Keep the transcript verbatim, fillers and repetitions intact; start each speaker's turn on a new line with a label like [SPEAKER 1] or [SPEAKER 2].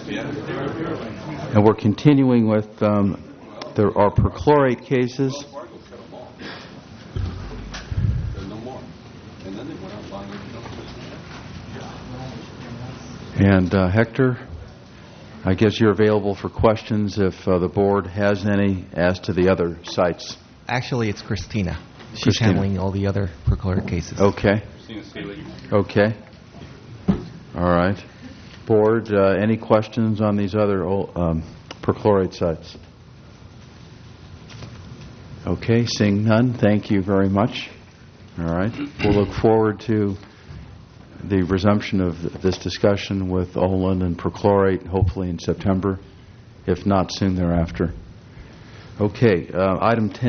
[SPEAKER 1] And we're continuing with um, there are perchlorate cases. And uh, Hector, I guess you're available for questions if uh, the board has any as to the other sites.
[SPEAKER 2] Actually, it's Christina. She's
[SPEAKER 1] Christina.
[SPEAKER 2] handling all the other perchlorate cases.
[SPEAKER 1] Okay. Okay. All right. Board, uh, any questions on these other um, perchlorate sites? Okay, seeing none, thank you very much. All right. We'll look forward to the resumption of this discussion with Olin and perchlorate, hopefully in September, if not soon thereafter. Okay, uh, item ten.